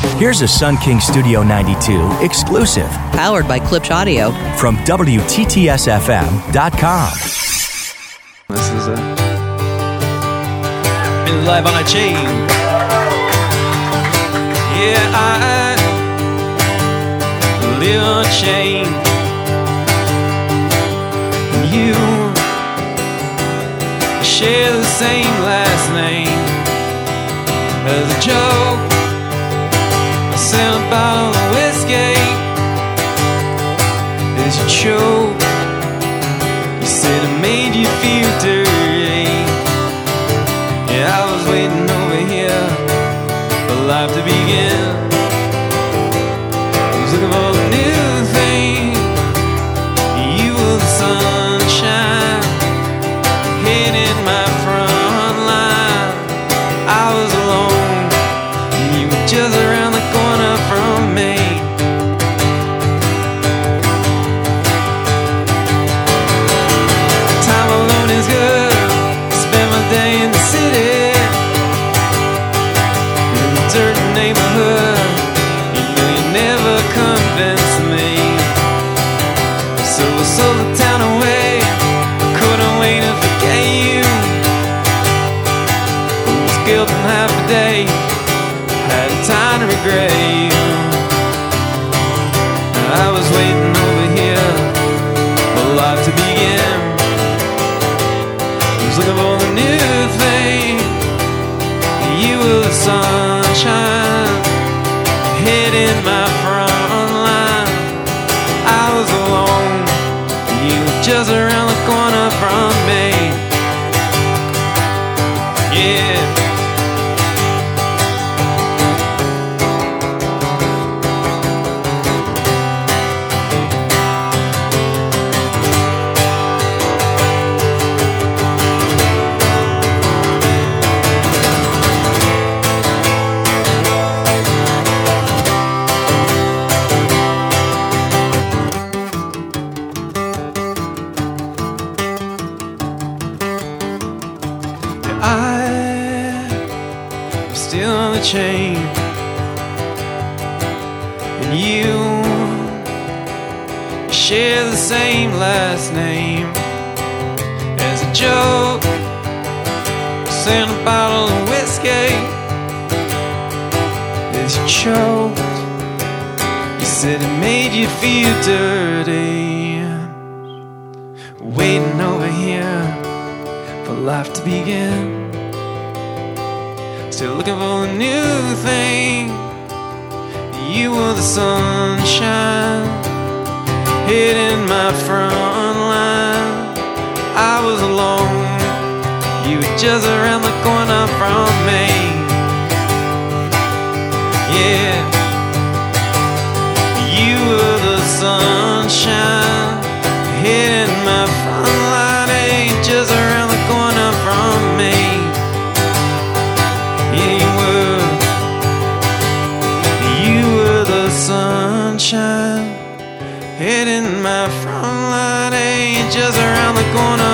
Here's a Sun King Studio 92 exclusive. Powered by Klipsch Audio. From WTTSFM.com. This is been live on a chain. Yeah, I live on a chain. You share the same last name. As a joke, I sent a bottle of whiskey. As you choke, you said it made you feel dirty. Yeah, I was waiting over here for life to begin. I was looking for a new thing. You were the sunshine hitting my front line. I was alone, and you were just around the corner from me. Time alone is good. Spend my day in the city, in the dirty neighborhood. You know you never convinced me. So I sold the town away. Couldn't wait to forget you. It was guilt in half a day. Had time to regret you. I was waiting over here for life to begin. I was looking for the new thing. You were the sunshine hitting my front line. I was alone. You were just around the corner from me. Yeah. I'm still on the chain, and you share the same last name. As a joke, sent a bottle of whiskey. As you choked, you said it made you feel dirty. Waiting over here for life to begin. Still looking for a new thing. You were the sunshine hitting my front line. I was alone. You were just around the corner from me. Yeah. You were the sunshine hitting my front line. Ain't just around the corner from me. Sunshine hitting my front line, ain't just around the corner